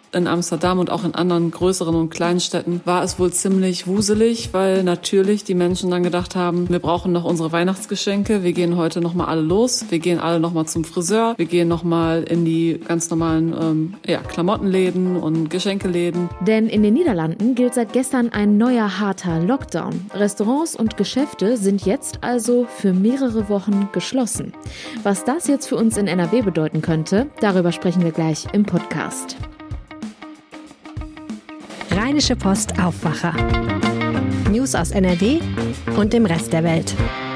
in Amsterdam und auch in anderen größeren und kleinen Städten war es wohl ziemlich wuselig, weil natürlich die Menschen dann gedacht haben, wir brauchen noch unsere Weihnachtsgeschenke, wir gehen heute noch mal alle los, wir gehen alle noch mal zum Friseur, wir gehen noch mal in die ganz normalen Klamottenläden und Geschenkeläden. Denn in den Niederlanden gilt seit gestern ein neuer harter Lockdown. Restaurants und Geschäfte sind jetzt also für mehrere Wochen geschlossen. Was das jetzt für uns in NRW bedeuten könnte, darüber sprechen wir gleich im Podcast. Rheinische Post Aufwacher. News aus NRW und dem Rest der Welt.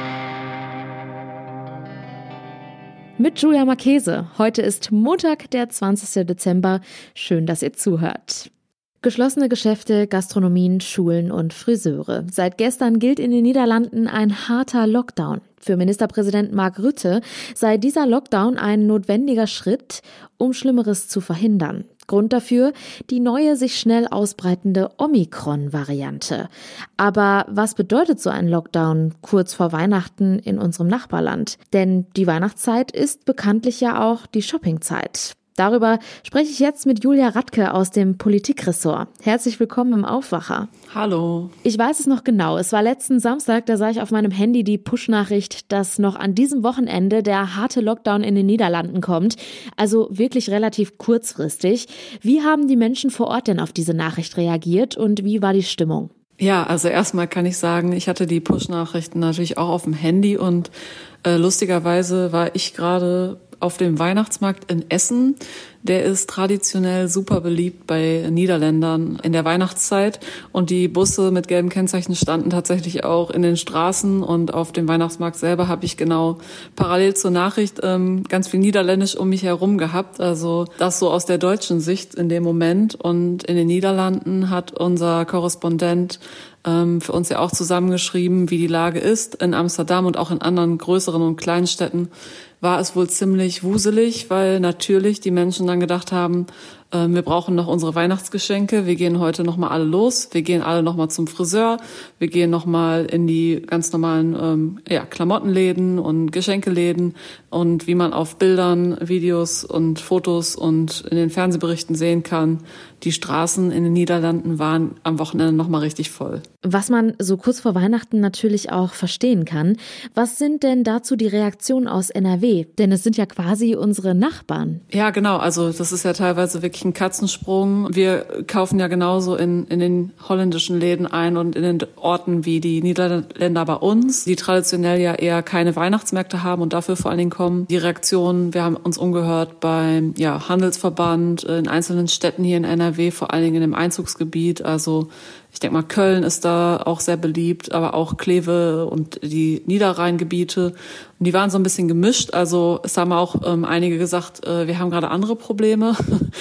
Mit Julia Marchese. Heute ist Montag, der 20. Dezember. Schön, dass ihr zuhört. Geschlossene Geschäfte, Gastronomien, Schulen und Friseure. Seit gestern gilt in den Niederlanden ein harter Lockdown. Für Ministerpräsident Mark Rutte sei dieser Lockdown ein notwendiger Schritt, um Schlimmeres zu verhindern. Grund dafür die neue, sich schnell ausbreitende Omikron-Variante. Aber was bedeutet so ein Lockdown kurz vor Weihnachten in unserem Nachbarland? Denn die Weihnachtszeit ist bekanntlich ja auch die Shoppingzeit. Darüber spreche ich jetzt mit Julia Radke aus dem Politikressort. Herzlich willkommen im Aufwacher. Hallo. Ich weiß es noch genau. Es war letzten Samstag, da sah ich auf meinem Handy die Push-Nachricht, dass noch an diesem Wochenende der harte Lockdown in den Niederlanden kommt. Also wirklich relativ kurzfristig. Wie haben die Menschen vor Ort denn auf diese Nachricht reagiert und wie war die Stimmung? Ja, also erstmal kann ich sagen, ich hatte die Push-Nachrichten natürlich auch auf dem Handy und lustigerweise war ich gerade auf dem Weihnachtsmarkt in Essen. Der ist traditionell super beliebt bei Niederländern in der Weihnachtszeit. Und die Busse mit gelben Kennzeichen standen tatsächlich auch in den Straßen. Und auf dem Weihnachtsmarkt selber habe ich genau parallel zur Nachricht ganz viel Niederländisch um mich herum gehabt. Also das so aus der deutschen Sicht in dem Moment. Und in den Niederlanden hat unser Korrespondent für uns ja auch zusammengeschrieben, wie die Lage ist. In Amsterdam und auch in anderen größeren und kleinen Städten war es wohl ziemlich wuselig, weil natürlich die Menschen dann gedacht haben, wir brauchen noch unsere Weihnachtsgeschenke, wir gehen heute noch mal alle los, wir gehen alle noch mal zum Friseur, wir gehen noch mal in die ganz normalen Klamottenläden und Geschenkeläden und wie man auf Bildern, Videos und Fotos und in den Fernsehberichten sehen kann, die Straßen in den Niederlanden waren am Wochenende noch mal richtig voll. Was man so kurz vor Weihnachten natürlich auch verstehen kann. Was sind denn dazu die Reaktionen aus NRW? Denn es sind ja quasi unsere Nachbarn. Ja, genau. Also das ist ja teilweise wirklich ein Katzensprung. Wir kaufen ja genauso in den holländischen Läden ein und in den Orten wie die Niederländer bei uns, die traditionell ja eher keine Weihnachtsmärkte haben und dafür vor allen Dingen kommen. Die Reaktionen, wir haben uns umgehört beim Handelsverband in einzelnen Städten hier in NRW, vor allen Dingen in dem Einzugsgebiet. Also ich denke mal, Köln ist da auch sehr beliebt, aber auch Kleve und die Niederrheingebiete. Und die waren so ein bisschen gemischt. Also es haben auch einige gesagt, wir haben gerade andere Probleme.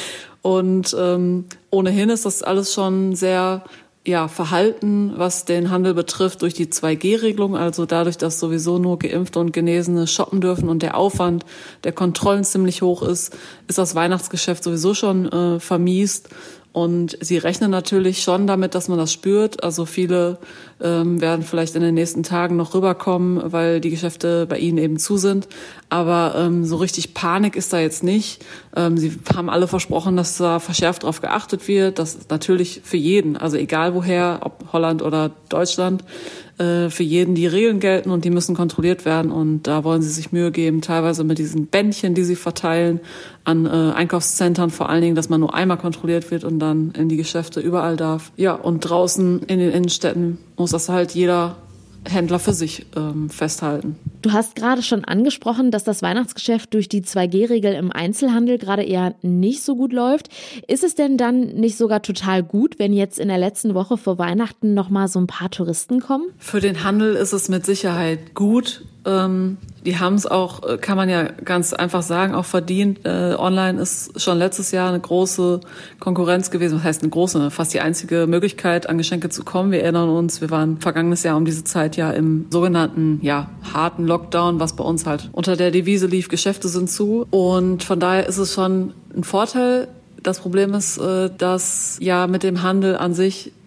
Und ohnehin ist das alles schon sehr verhalten, was den Handel betrifft, durch die 2G-Regelung. Also dadurch, dass sowieso nur Geimpfte und Genesene shoppen dürfen und der Aufwand der Kontrollen ziemlich hoch ist das Weihnachtsgeschäft sowieso schon vermiest. Und sie rechnen natürlich schon damit, dass man das spürt. Also viele werden vielleicht in den nächsten Tagen noch rüberkommen, weil die Geschäfte bei ihnen eben zu sind. Aber so richtig Panik ist da jetzt nicht. Sie haben alle versprochen, dass da verschärft darauf geachtet wird. Das natürlich für jeden, also egal woher, ob Holland oder Deutschland, für jeden die Regeln gelten und die müssen kontrolliert werden. Und da wollen sie sich Mühe geben, teilweise mit diesen Bändchen, die sie verteilen, an Einkaufszentren vor allen Dingen, dass man nur einmal kontrolliert wird und dann in die Geschäfte überall darf. Ja, und draußen in den Innenstädten muss das halt jeder Händler für sich festhalten. Du hast gerade schon angesprochen, dass das Weihnachtsgeschäft durch die 2G-Regel im Einzelhandel gerade eher nicht so gut läuft. Ist es denn dann nicht sogar total gut, wenn jetzt in der letzten Woche vor Weihnachten noch mal so ein paar Touristen kommen? Für den Handel ist es mit Sicherheit gut. Die haben es auch, kann man ja ganz einfach sagen, auch verdient. Online ist schon letztes Jahr eine große Konkurrenz gewesen. Was heißt eine große? Fast die einzige Möglichkeit, an Geschenke zu kommen. Wir erinnern uns, wir waren vergangenes Jahr um diese Zeit ja im sogenannten, harten Lockdown, was bei uns halt unter der Devise lief, Geschäfte sind zu. Und von daher ist es schon ein Vorteil. Das Problem ist, dass ja mit dem Handel an sich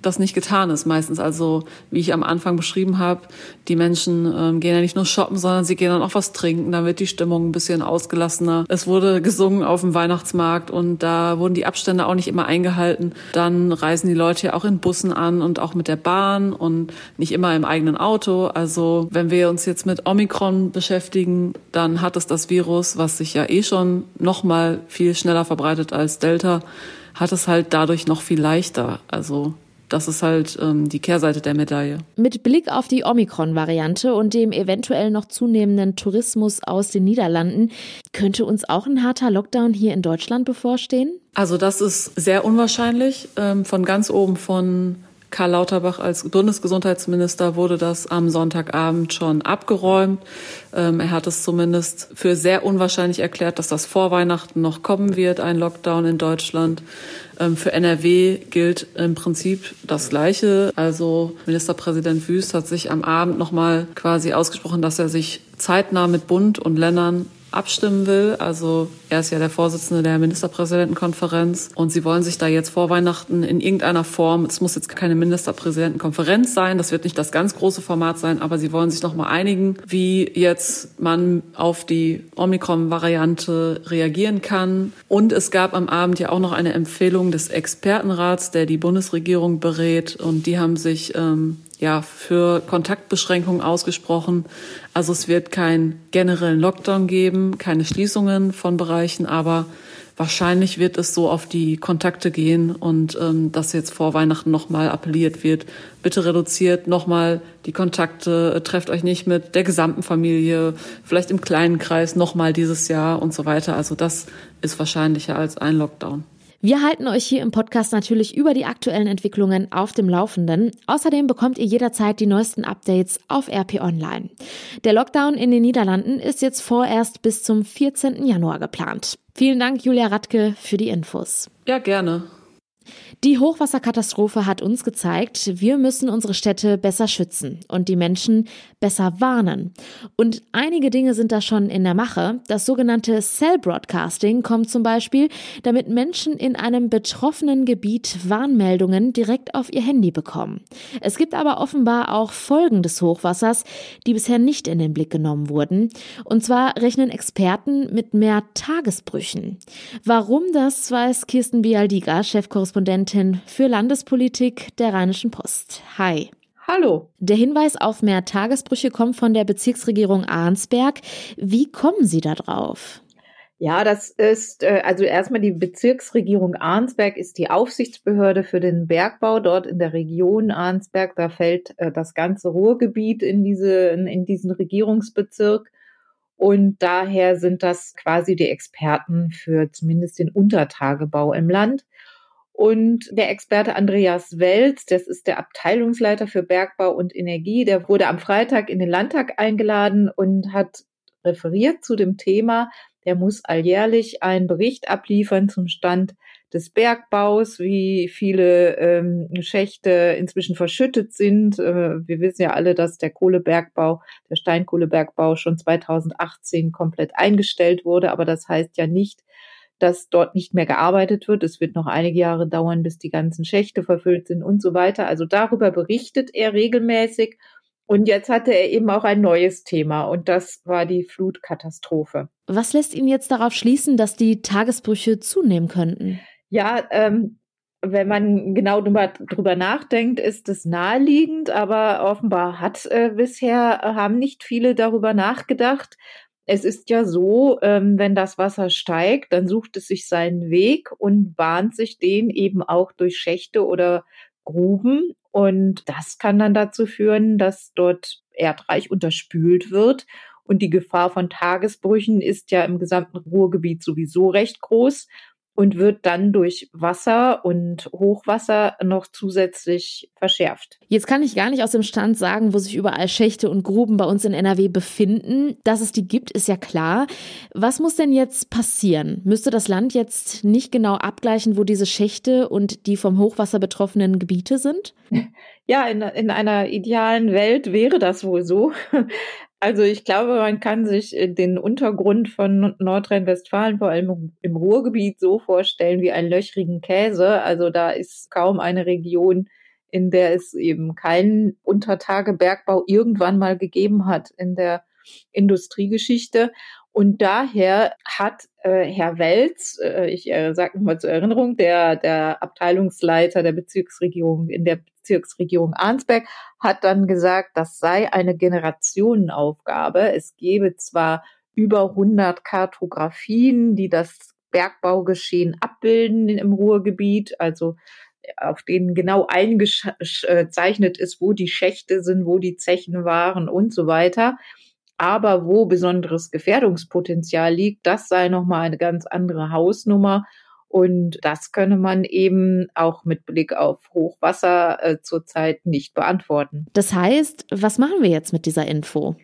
das nicht getan ist meistens. Also wie ich am Anfang beschrieben habe, die Menschen gehen ja nicht nur shoppen, sondern sie gehen dann auch was trinken. Da wird die Stimmung ein bisschen ausgelassener. Es wurde gesungen auf dem Weihnachtsmarkt und da wurden die Abstände auch nicht immer eingehalten. Dann reisen die Leute ja auch in Bussen an und auch mit der Bahn und nicht immer im eigenen Auto. Also wenn wir uns jetzt mit Omikron beschäftigen, dann hat es das Virus, was sich ja schon noch mal viel schneller verbreitet als Delta, hat es halt dadurch noch viel leichter. Also das ist halt die Kehrseite der Medaille. Mit Blick auf die Omikron-Variante und dem eventuell noch zunehmenden Tourismus aus den Niederlanden, könnte uns auch ein harter Lockdown hier in Deutschland bevorstehen? Also das ist sehr unwahrscheinlich. Von ganz oben von Karl Lauterbach als Bundesgesundheitsminister wurde das am Sonntagabend schon abgeräumt. Er hat es zumindest für sehr unwahrscheinlich erklärt, dass das vor Weihnachten noch kommen wird, ein Lockdown in Deutschland. Für NRW gilt im Prinzip das Gleiche. Also Ministerpräsident Wüst hat sich am Abend nochmal quasi ausgesprochen, dass er sich zeitnah mit Bund und Ländern abstimmen will. Also er ist ja der Vorsitzende der Ministerpräsidentenkonferenz und sie wollen sich da jetzt vor Weihnachten in irgendeiner Form, es muss jetzt keine Ministerpräsidentenkonferenz sein, das wird nicht das ganz große Format sein, aber sie wollen sich noch mal einigen, wie jetzt man auf die Omikron-Variante reagieren kann. Und es gab am Abend ja auch noch eine Empfehlung des Expertenrats, der die Bundesregierung berät und die haben sich für Kontaktbeschränkungen ausgesprochen. Also es wird keinen generellen Lockdown geben, keine Schließungen von Bereichen, aber wahrscheinlich wird es so auf die Kontakte gehen und dass jetzt vor Weihnachten nochmal appelliert wird, bitte reduziert nochmal die Kontakte, trefft euch nicht mit der gesamten Familie, vielleicht im kleinen Kreis nochmal dieses Jahr und so weiter. Also das ist wahrscheinlicher als ein Lockdown. Wir halten euch hier im Podcast natürlich über die aktuellen Entwicklungen auf dem Laufenden. Außerdem bekommt ihr jederzeit die neuesten Updates auf RP Online. Der Lockdown in den Niederlanden ist jetzt vorerst bis zum 14. Januar geplant. Vielen Dank, Julia Radke, für die Infos. Ja, gerne. Die Hochwasserkatastrophe hat uns gezeigt, wir müssen unsere Städte besser schützen und die Menschen besser warnen. Und einige Dinge sind da schon in der Mache. Das sogenannte Cell Broadcasting kommt zum Beispiel, damit Menschen in einem betroffenen Gebiet Warnmeldungen direkt auf ihr Handy bekommen. Es gibt aber offenbar auch Folgen des Hochwassers, die bisher nicht in den Blick genommen wurden. Und zwar rechnen Experten mit mehr Tagesbrüchen. Warum das, weiß Kirsten Bialdiga, Chefkorrespondentin für Landespolitik der Rheinischen Post. Hi. Hallo. Der Hinweis auf mehr Tagesbrüche kommt von der Bezirksregierung Arnsberg. Wie kommen Sie da drauf? Ja, das ist, also erstmal die Bezirksregierung Arnsberg ist die Aufsichtsbehörde für den Bergbau dort in der Region Arnsberg. Da fällt das ganze Ruhrgebiet in diesen Regierungsbezirk. Und daher sind das quasi die Experten für zumindest den Untertagebau im Land. Und der Experte Andreas Welz, das ist der Abteilungsleiter für Bergbau und Energie, der wurde am Freitag in den Landtag eingeladen und hat referiert zu dem Thema. Der muss alljährlich einen Bericht abliefern zum Stand des Bergbaus, wie viele Schächte inzwischen verschüttet sind. Wir wissen ja alle, dass der Kohlebergbau, der Steinkohlebergbau schon 2018 komplett eingestellt wurde. Aber das heißt ja nicht, dass dort nicht mehr gearbeitet wird. Es wird noch einige Jahre dauern, bis die ganzen Schächte verfüllt sind und so weiter. Also darüber berichtet er regelmäßig. Und jetzt hatte er eben auch ein neues Thema und das war die Flutkatastrophe. Was lässt ihn jetzt darauf schließen, dass die Tagesbrüche zunehmen könnten? Ja, wenn man genau drüber nachdenkt, ist es naheliegend, aber offenbar haben nicht viele darüber nachgedacht. Es ist ja so, wenn das Wasser steigt, dann sucht es sich seinen Weg und bahnt sich den eben auch durch Schächte oder Gruben. Und das kann dann dazu führen, dass dort erdreich unterspült wird. Und die Gefahr von Tagesbrüchen ist ja im gesamten Ruhrgebiet sowieso recht groß und wird dann durch Wasser und Hochwasser noch zusätzlich verschärft. Jetzt kann ich gar nicht aus dem Stand sagen, wo sich überall Schächte und Gruben bei uns in NRW befinden. Dass es die gibt, ist ja klar. Was muss denn jetzt passieren? Müsste das Land jetzt nicht genau abgleichen, wo diese Schächte und die vom Hochwasser betroffenen Gebiete sind? Ja, in einer idealen Welt wäre das wohl so. Also ich glaube, man kann sich den Untergrund von Nordrhein-Westfalen, vor allem im Ruhrgebiet, so vorstellen wie einen löchrigen Käse. Also da ist kaum eine Region, in der es eben keinen Untertagebergbau irgendwann mal gegeben hat in der Industriegeschichte. Und daher hat Herr Welz, ich sage nochmal zur Erinnerung, der Abteilungsleiter der Bezirksregierung in der Bezirksregierung Arnsberg, hat dann gesagt, das sei eine Generationenaufgabe. Es gebe zwar über 100 Kartografien, die das Bergbaugeschehen abbilden im Ruhrgebiet, also auf denen genau eingezeichnet ist, wo die Schächte sind, wo die Zechen waren und so weiter. Aber wo besonderes Gefährdungspotenzial liegt, das sei nochmal eine ganz andere Hausnummer. Und das könne man eben auch mit Blick auf Hochwasser zurzeit nicht beantworten. Das heißt, was machen wir jetzt mit dieser Info?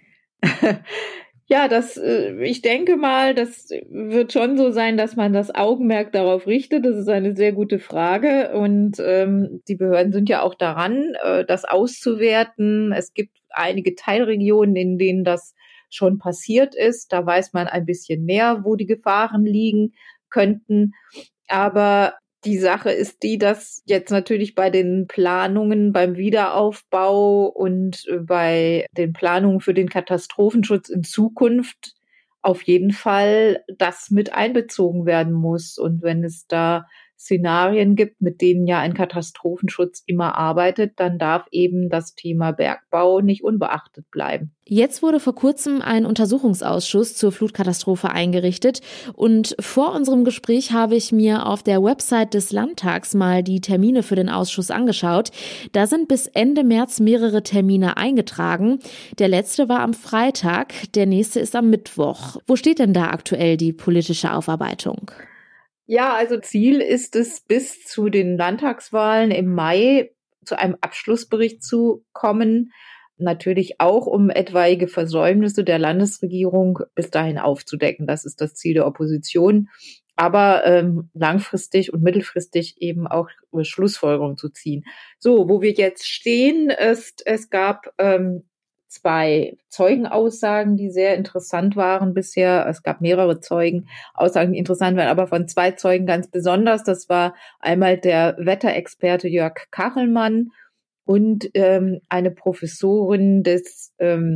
Ja, ich denke mal, das wird schon so sein, dass man das Augenmerk darauf richtet. Das ist eine sehr gute Frage. Und die Behörden sind ja auch daran, das auszuwerten. Es gibt einige Teilregionen, in denen das schon passiert ist. Da weiß man ein bisschen mehr, wo die Gefahren liegen könnten. Aber die Sache ist die, dass jetzt natürlich bei den Planungen beim Wiederaufbau und bei den Planungen für den Katastrophenschutz in Zukunft auf jeden Fall das mit einbezogen werden muss. Und wenn es da Szenarien gibt, mit denen ja ein Katastrophenschutz immer arbeitet, dann darf eben das Thema Bergbau nicht unbeachtet bleiben. Jetzt wurde vor kurzem ein Untersuchungsausschuss zur Flutkatastrophe eingerichtet und vor unserem Gespräch habe ich mir auf der Website des Landtags mal die Termine für den Ausschuss angeschaut. Da sind bis Ende März mehrere Termine eingetragen. Der letzte war am Freitag, der nächste ist am Mittwoch. Wo steht denn da aktuell die politische Aufarbeitung? Ja, also Ziel ist es, bis zu den Landtagswahlen im Mai zu einem Abschlussbericht zu kommen. Natürlich auch, um etwaige Versäumnisse der Landesregierung bis dahin aufzudecken. Das ist das Ziel der Opposition. Aber langfristig und mittelfristig eben auch Schlussfolgerungen zu ziehen. So, wo wir jetzt stehen, ist, es gab 2 Zeugenaussagen, die sehr interessant waren bisher. Es gab mehrere Zeugenaussagen, die interessant waren, aber von 2 Zeugen ganz besonders. Das war einmal der Wetterexperte Jörg Kachelmann und eine Professorin des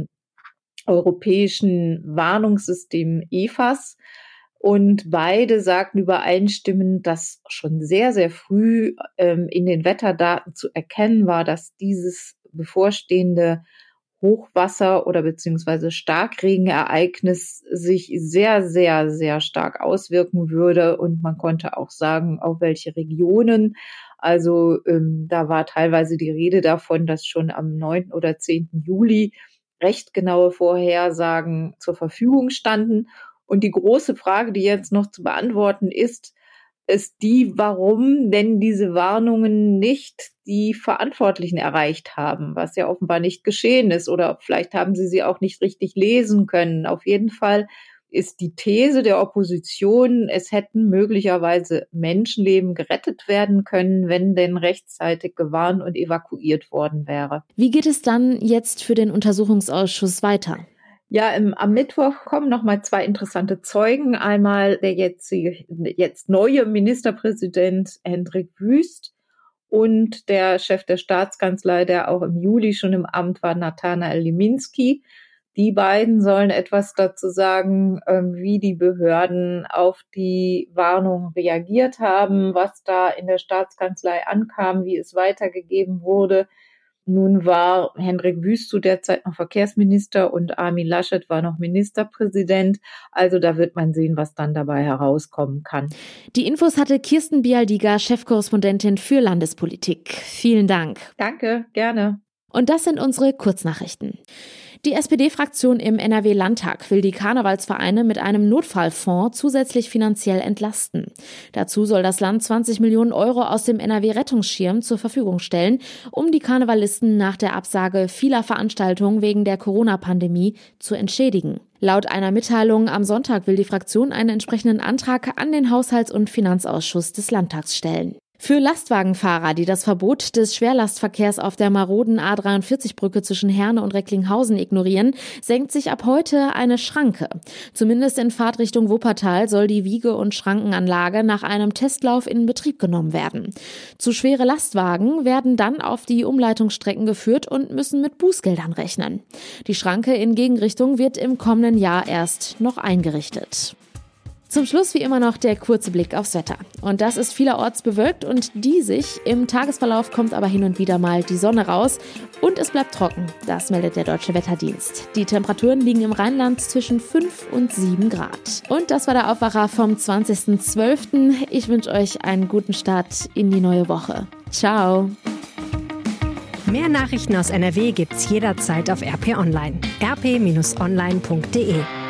europäischen Warnungssystems EFAS. Und beide sagten übereinstimmend, dass schon sehr, sehr früh in den Wetterdaten zu erkennen war, dass dieses bevorstehende Hochwasser oder beziehungsweise Starkregenereignis sich sehr, sehr, sehr stark auswirken würde. Und man konnte auch sagen, auf welche Regionen. Also da war teilweise die Rede davon, dass schon am 9. oder 10. Juli recht genaue Vorhersagen zur Verfügung standen. Und die große Frage, die jetzt noch zu beantworten ist die, warum denn diese Warnungen nicht die Verantwortlichen erreicht haben, was ja offenbar nicht geschehen ist. Oder vielleicht haben sie auch nicht richtig lesen können. Auf jeden Fall ist die These der Opposition, es hätten möglicherweise Menschenleben gerettet werden können, wenn denn rechtzeitig gewarnt und evakuiert worden wäre. Wie geht es dann jetzt für den Untersuchungsausschuss weiter? Ja, am Mittwoch kommen nochmal 2 interessante Zeugen. Einmal der jetzt neue Ministerpräsident Hendrik Wüst und der Chef der Staatskanzlei, der auch im Juli schon im Amt war, Nathanael Liminski. Die beiden sollen etwas dazu sagen, wie die Behörden auf die Warnung reagiert haben, was da in der Staatskanzlei ankam, wie es weitergegeben wurde. Nun war Hendrik Wüst zu der Zeit noch Verkehrsminister und Armin Laschet war noch Ministerpräsident. Also da wird man sehen, was dann dabei herauskommen kann. Die Infos hatte Kirsten Bialdiger, Chefkorrespondentin für Landespolitik. Vielen Dank. Danke, gerne. Und das sind unsere Kurznachrichten. Die SPD-Fraktion im NRW-Landtag will die Karnevalsvereine mit einem Notfallfonds zusätzlich finanziell entlasten. Dazu soll das Land 20 Millionen Euro aus dem NRW-Rettungsschirm zur Verfügung stellen, um die Karnevalisten nach der Absage vieler Veranstaltungen wegen der Corona-Pandemie zu entschädigen. Laut einer Mitteilung am Sonntag will die Fraktion einen entsprechenden Antrag an den Haushalts- und Finanzausschuss des Landtags stellen. Für Lastwagenfahrer, die das Verbot des Schwerlastverkehrs auf der maroden A43-Brücke zwischen Herne und Recklinghausen ignorieren, senkt sich ab heute eine Schranke. Zumindest in Fahrtrichtung Wuppertal soll die Wiege- und Schrankenanlage nach einem Testlauf in Betrieb genommen werden. Zu schwere Lastwagen werden dann auf die Umleitungsstrecken geführt und müssen mit Bußgeldern rechnen. Die Schranke in Gegenrichtung wird im kommenden Jahr erst noch eingerichtet. Zum Schluss wie immer noch der kurze Blick aufs Wetter. Und das ist vielerorts bewölkt und diesig. Im Tagesverlauf kommt aber hin und wieder mal die Sonne raus und es bleibt trocken. Das meldet der Deutsche Wetterdienst. Die Temperaturen liegen im Rheinland zwischen 5 und 7 Grad. Und das war der Aufwacher vom 20.12. Ich wünsche euch einen guten Start in die neue Woche. Ciao! Mehr Nachrichten aus NRW gibt's jederzeit auf RP Online. rp-online.de